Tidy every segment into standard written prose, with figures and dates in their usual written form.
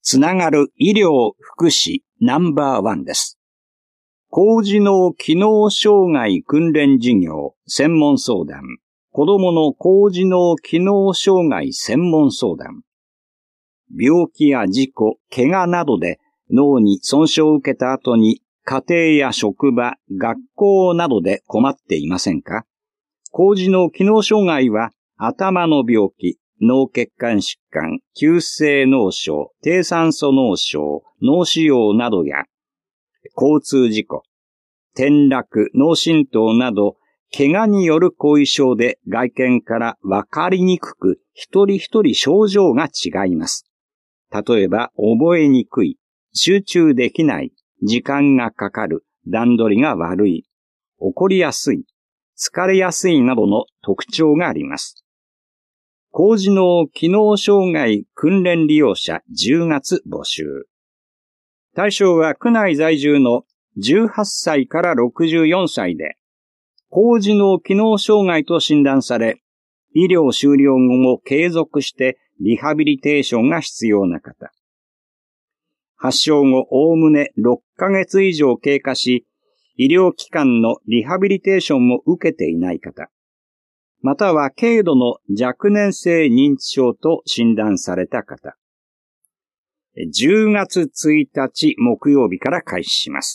つながる医療福祉No.1です。高次脳機能障害訓練事業専門相談。子供の高次脳機能障害専門相談。病気や事故、怪我などで脳に損傷を受けた後に家庭や職場、学校などで困っていませんか？高次脳機能障害は頭の病気、脳血管疾患、急性脳症、低酸素脳症、脳腫瘍などや交通事故、転落、脳震盪など怪我による後遺症で外見から分かりにくく一人一人症状が違います。例えば覚えにくい、集中できない、時間がかかる、段取りが悪い、怒りやすい、疲れやすいなどの特徴があります。高次脳機能障害訓練利用者10月募集。対象は区内在住の18歳から64歳で、高次脳機能障害と診断され、医療終了後も継続してリハビリテーションが必要な方。発症後おおむね6ヶ月以上経過し、医療機関のリハビリテーションも受けていない方。または軽度の若年性認知症と診断された方。10月1日木曜日から開始します。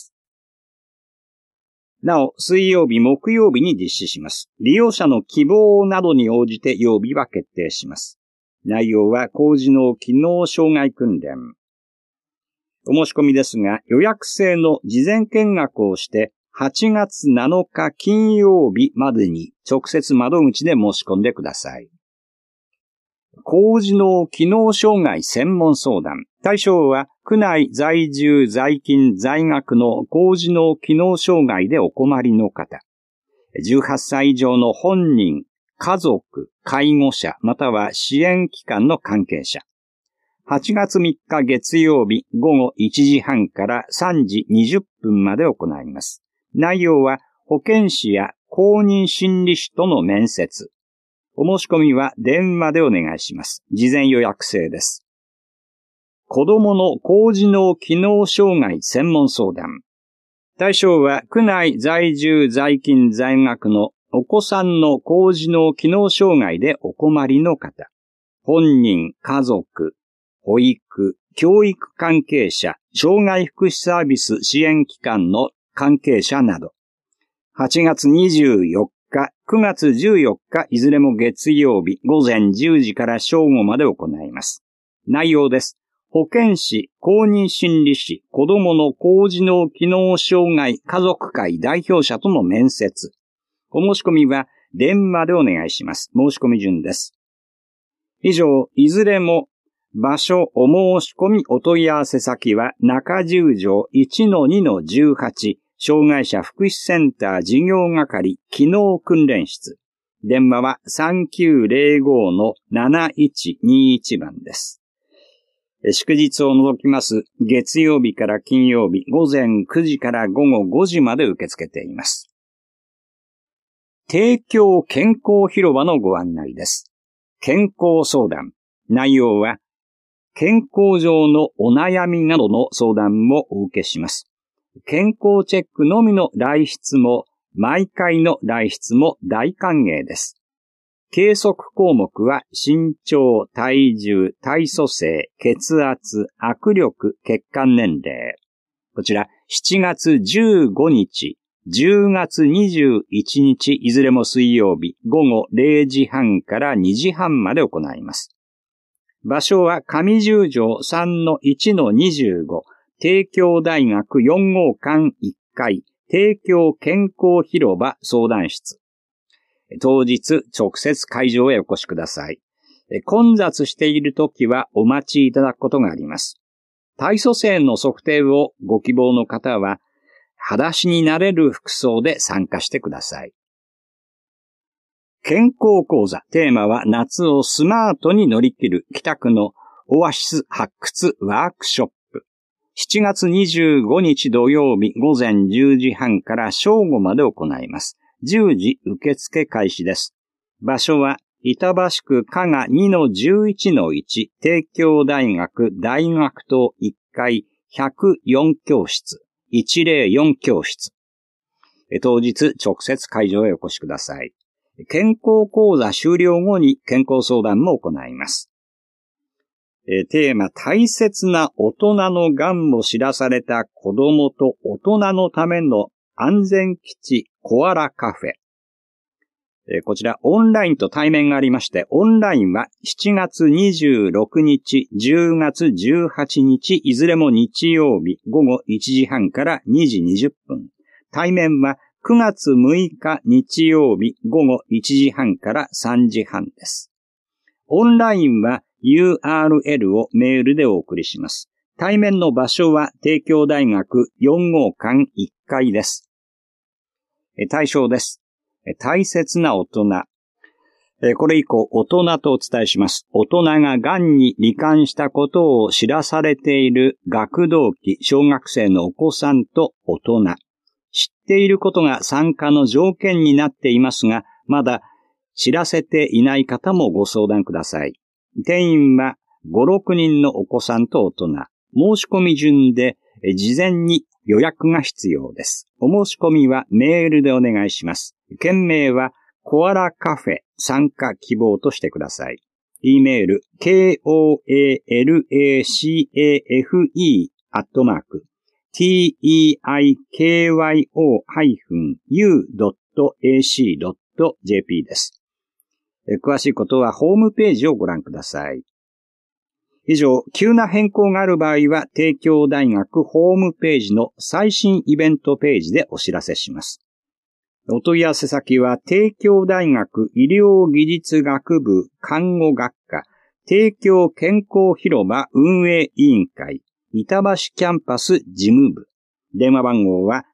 なお、水曜日、木曜日に実施します。利用者の希望などに応じて曜日は決定します。内容は高次脳機能障害訓練。お申し込みですが、予約制の事前見学をして8月7日金曜日までに直接窓口で申し込んでください。高次脳機能障害専門相談。対象は区内在住在勤在学の高次脳機能障害でお困りの方。18歳以上の本人、家族、介護者、または支援機関の関係者。8月3日月曜日午後1時半から3時20分まで行います。内容は保健師や公認心理師との面接。お申し込みは電話でお願いします。事前予約制です。子供の高次脳機能障害専門相談。対象は区内在住在勤在学のお子さんの高次脳機能障害でお困りの方。本人、家族、保育、教育関係者、障害福祉サービス支援機関の関係者など。8月24日、9月14日、いずれも月曜日午前10時から正午まで行います。内容です。保健師、公認心理師、子供の高次脳機能障害家族会代表者との面接。お申し込みは電話でお願いします。申し込み順です。以上、いずれも場所、お申し込み、お問い合わせ先は中十条 1-2-18 障害者福祉センター事業係機能訓練室。電話は 3905-7121 番です。祝日を除きます月曜日から金曜日午前9時から午後5時まで受け付けています。帝京健康広場のご案内です。健康相談。内容は健康上のお悩みなどの相談もお受けします。健康チェックのみの来室も、毎回の来室も大歓迎です。計測項目は身長、体重、体組成、血圧、握力、血管年齢。こちら7月15日、10月21日、いずれも水曜日、午後0時半から2時半まで行います。場所は上十条 3-1-25、帝京大学4号館1階、帝京健康広場相談室。当日、直接会場へお越しください。混雑しているときはお待ちいただくことがあります。体組成の測定をご希望の方は、裸足になれる服装で参加してください。健康講座。テーマは夏をスマートに乗り切る北区のオアシス発掘ワークショップ。7月25日土曜日午前10時半から正午まで行います。10時受付開始です。場所は板橋区加賀 2-11-1 帝京大学大学棟1階104教室、104教室。当日直接会場へお越しください。健康講座終了後に健康相談も行います。テーマ、大切な大人のがんを知らされた子供と大人のための安全基地コアラカフェ。こちらオンラインと対面がありまして、オンラインは7月26日、10月18日、いずれも日曜日午後1時半から2時20分。対面は9月6日日曜日午後1時半から3時半です。オンラインは URL をメールでお送りします。対面の場所は帝京大学4号館1階です。対象です。大切な大人。これ以降、大人とお伝えします。大人ががんに罹患したことを知らされている学童期、小学生のお子さんと大人。知っていることが参加の条件になっていますが、まだ知らせていない方もご相談ください。定員は5、6人のお子さんと大人。申し込み順で事前に予約が必要です。お申し込みはメールでお願いします。件名はコアラカフェ参加希望としてください。e メール koalacaFE@teikyo-u.ac.jp です。詳しいことはホームページをご覧ください。以上、急な変更がある場合は、帝京大学ホームページの最新イベントページでお知らせします。お問い合わせ先は、帝京大学医療技術学部看護学科、帝京健康広場運営委員会、板橋キャンパス事務部。電話番号は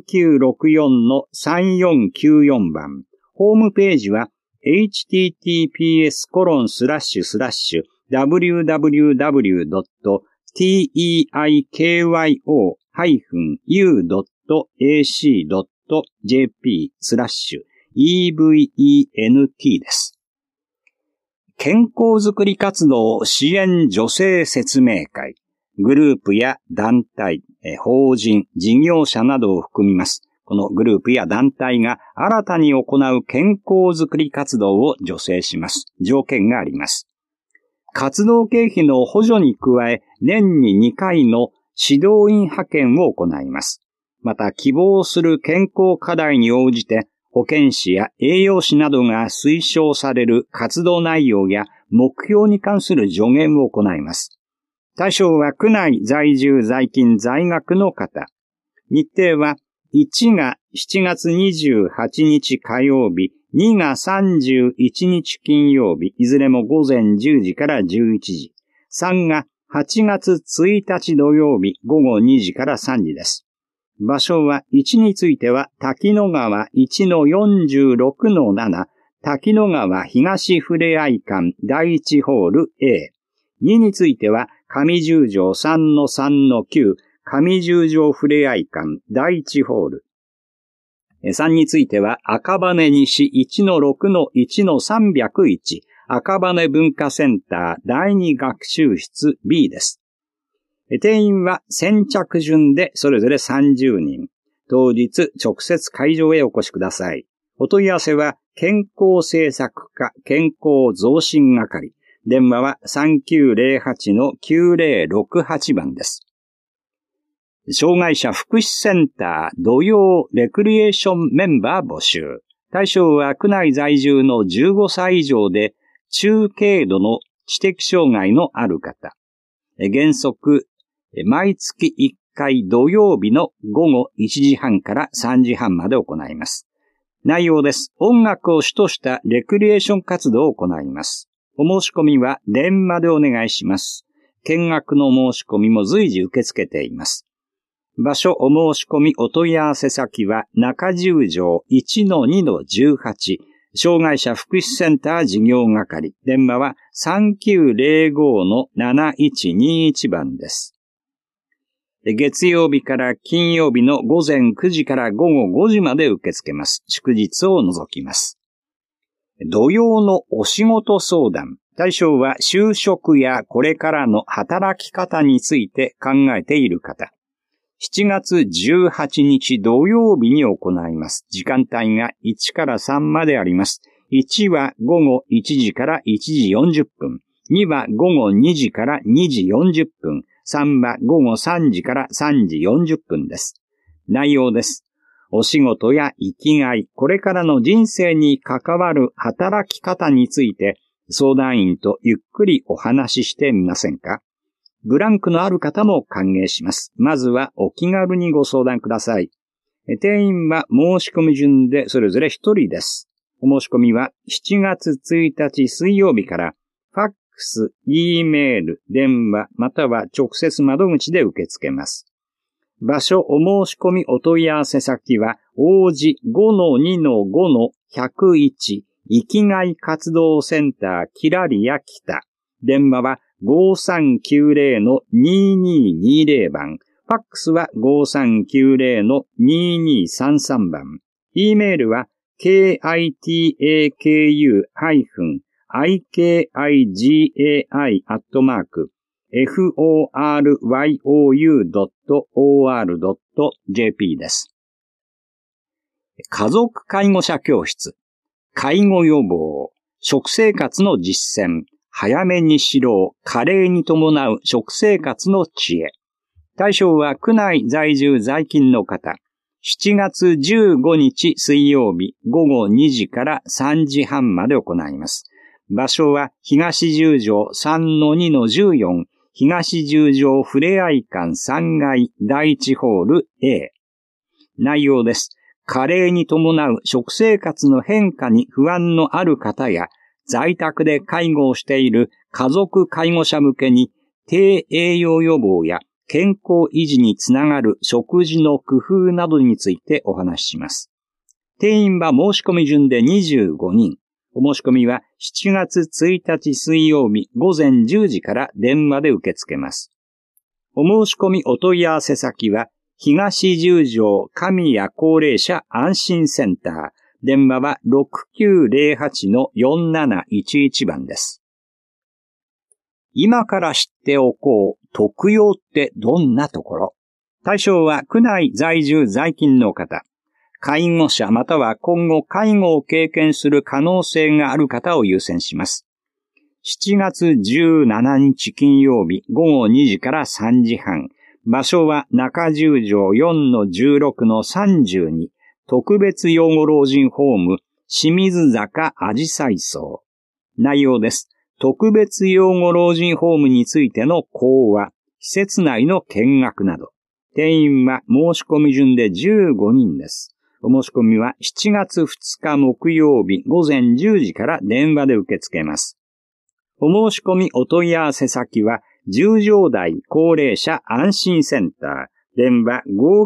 3964-3494 番。ホームページは、https://www.teikyo-teikyo-jp/event です。健康づくり活動支援助成説明会。グループや団体、法人、事業者などを含みます。このグループや団体が新たに行う健康づくり活動を助成します。条件があります。活動経費の補助に加え、年に2回の指導員派遣を行います。また、希望する健康課題に応じて、保健師や栄養士などが推奨される活動内容や目標に関する助言を行います。対象は区内在住在勤在学の方。日程は1が7月28日火曜日、2が31日金曜日、いずれも午前10時から11時。3が8月1日土曜日、午後2時から3時です。場所は1については滝野川 1-46-7、滝野川東ふれあい館第1ホール A。2については上十条 3-3-9、上十条ふれあい館第1ホール。3については赤羽西 1-6-1-301、赤羽文化センター第2学習室 B です。定員は先着順でそれぞれ30人。当日直接会場へお越しください。お問い合わせは健康政策課健康増進係。電話は 3908-9068 番です。障害者福祉センター土曜レクリエーションメンバー募集。対象は区内在住の15歳以上で中軽度の知的障害のある方。原則、毎月1回土曜日の午後1時半から3時半まで行います。内容です。音楽を主としたレクリエーション活動を行います。お申し込みは電話でお願いします。見学の申し込みも随時受け付けています。場所お申し込みお問い合わせ先は中十条 1-2-18 障害者福祉センター事業係。電話は 3905-7121 番です。月曜日から金曜日の午前9時から午後5時まで受け付けます。祝日を除きます。 土曜のお仕事相談。対象は就職やこれからの働き方について考えている方。7月18日土曜日に行います。時間帯が1から3まであります。1は午後1時から1時40分。2は午後2時から2時40分。3は午後3時から3時40分です。内容です。お仕事や生きがい、これからの人生に関わる働き方について相談員とゆっくりお話ししてみませんか？ブランクのある方も歓迎します。まずはお気軽にご相談ください。定員は申し込み順でそれぞれ1人です。お申し込みは7月1日水曜日からファックス、Eメール、電話または直接窓口で受け付けます。場所お申し込みお問い合わせ先は王子 5-2-5-101 生きがい活動センターキラリア北。電話は5390-2220番。ファックスは5390-2233番。Eメールはkiitaku-iking-foryu.or.jp です。家族介護者教室。介護予防。食生活の実践。早めに知ろう。加齢に伴う食生活の知恵。対象は区内在住在勤の方。7月15日水曜日午後2時から3時半まで行います。場所は東十条 3-2-14 東十条ふれあい館3階第1ホール A。内容です。加齢に伴う食生活の変化に不安のある方や在宅で介護をしている家族介護者向けに低栄養予防や健康維持につながる食事の工夫などについてお話しします。定員は申し込み順で25人。お申し込みは7月1日水曜日午前10時から電話で受け付けます。お申し込みお問い合わせ先は東十条神谷高齢者安心センター。電話は 6908-4711 番です。今から知っておこう。特養ってどんなところ？対象は区内在住在勤の方。介護者または今後介護を経験する可能性がある方を優先します。7月17日金曜日午後2時から3時半。場所は中十条 4-16-32 特別養護老人ホーム清水坂あじさい荘。内容です。特別養護老人ホームについての講話、施設内の見学など。定員は申し込み順で15人です。お申し込みは7月2日木曜日午前10時から電話で受け付けます。お申し込みお問い合わせ先は十条台高齢者安心センター。電話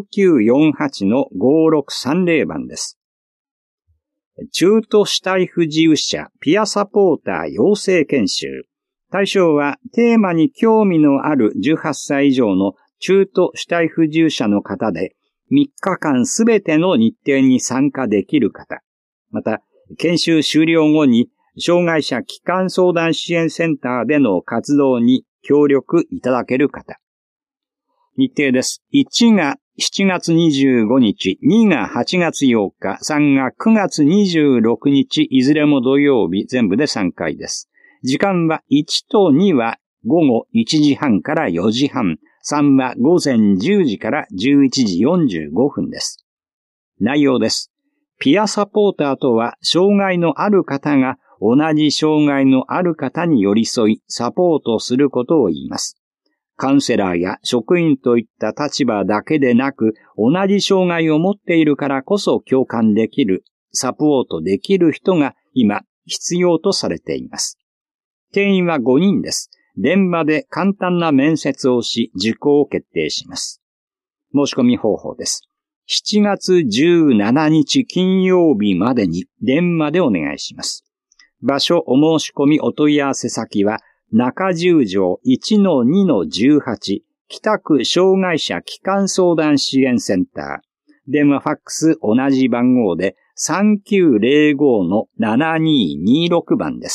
5948-5630 番です。中途死体不自由者ピアサポーター養成研修。対象はテーマに興味のある18歳以上の中途死体不自由者の方で3日間すべての日程に参加できる方。また、研修終了後に障害者帰還相談支援センターでの活動に協力いただける方。日程です。1が7月25日、2が8月8日、3が9月26日、いずれも土曜日、全部で3回です。時間は1と2は午後1時半から4時半、3は午前10時から11時45分です。内容です。ピアサポーターとは、障害のある方が同じ障害のある方に寄り添い、サポートすることを言います。カウンセラーや職員といった立場だけでなく、同じ障害を持っているからこそ共感できる、サポートできる人が今必要とされています。定員は5人です。電話で簡単な面接をし、受講を決定します。申し込み方法です。7月17日金曜日までに電話でお願いします。場所お申し込みお問い合わせ先は、中十条 1-2-18 北区障害者帰還相談支援センター。電話ファックス同じ番号で 3905-7226 番です。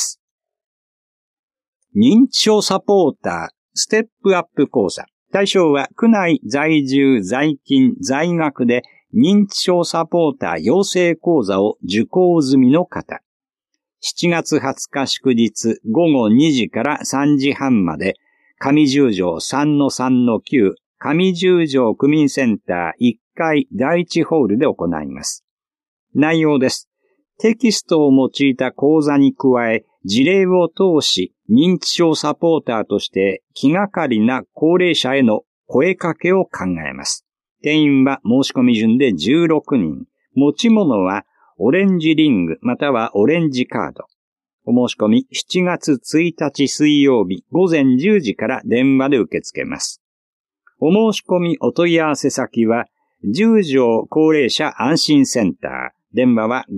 認知症サポーターステップアップ講座。対象は区内在住在勤在学で認知症サポーター養成講座を受講済みの方。7月20日祝日午後2時から3時半まで上十条 3-3-9 上十条区民センター1階第1ホールで行います。内容です。テキストを用いた講座に加え、事例を通し認知症サポーターとして気がかりな高齢者への声かけを考えます。定員は申し込み順で16人。持ち物はオレンジリングまたはオレンジカード。お申し込み7月1日水曜日午前10時から電話で受け付けます。お申し込みお問い合わせ先は十条高齢者安心センター。電話は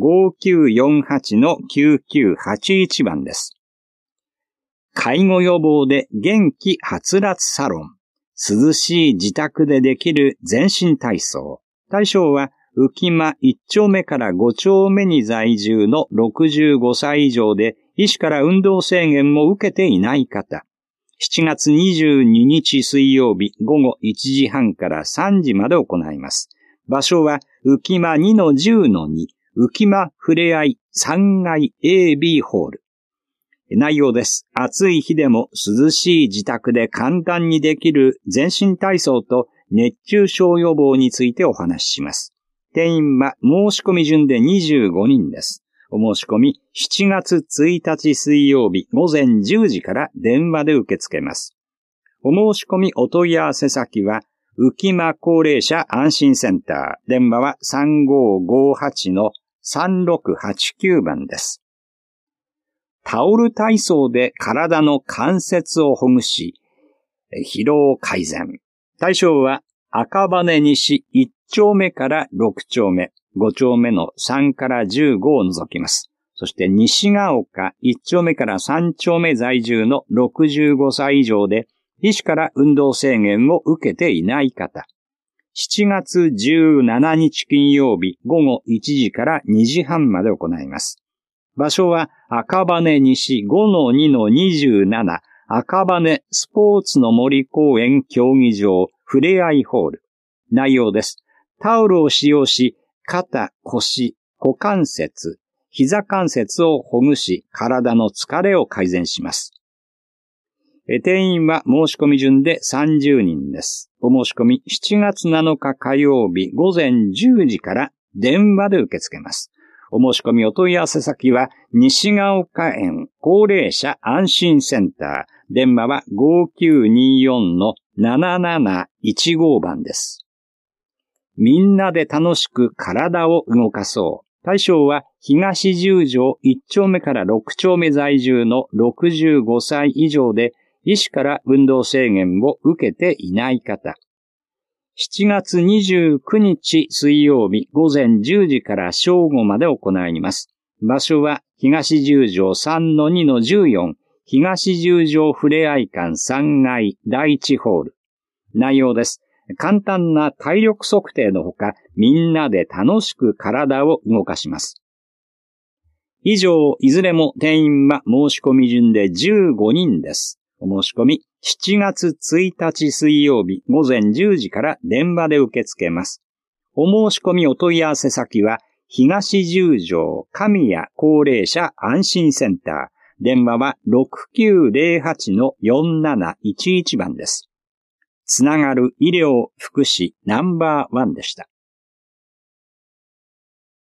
5948-9981 番です。介護予防で元気はつらつサロン。涼しい自宅でできる全身体操。対象は浮間1丁目から5丁目に在住の65歳以上で医師から運動制限も受けていない方。7月22日水曜日午後1時半から3時まで行います。場所は浮間 2-10-2 浮間ふれあい3階 AB ホール。内容です。暑い日でも涼しい自宅で簡単にできる全身体操と熱中症予防についてお話しします。定員は申し込み順で25人です。お申し込み7月1日水曜日午前10時から電話で受け付けます。お申し込みお問い合わせ先は浮間高齢者安心センター。電話は 3558-3689 番です。タオル体操で体の関節をほぐし、疲労改善。対象は赤羽西1丁目から6丁目、5丁目の3から15を除きます。そして西が丘1丁目から3丁目在住の65歳以上で、医師から運動制限を受けていない方。7月17日金曜日午後1時から2時半まで行います。場所は赤羽西 5-2-27 赤羽スポーツの森公園競技場ふれあいホール。内容です。タオルを使用し、肩、腰、股関節、膝関節をほぐし、体の疲れを改善します。定員は申し込み順で30人です。お申し込み7月7日火曜日午前10時から電話で受け付けます。お申し込みお問い合わせ先は西が丘園高齢者安心センター。電話は 5924-7715 番です。みんなで楽しく体を動かそう。対象は東十条1丁目から6丁目在住の65歳以上で医師から運動制限を受けていない方。7月29日水曜日午前10時から正午まで行います。場所は東十条 3-2-14 東十条ふれあい館3階第1ホール。内容です。簡単な体力測定のほか、みんなで楽しく体を動かします。以上、いずれも定員は申し込み順で15人です。お申し込み、7月1日水曜日午前10時から電話で受け付けます。お申し込みお問い合わせ先は、東十条神谷高齢者安心センター。電話は 6908-4711 番です。つながる医療福祉ナンバー1でした。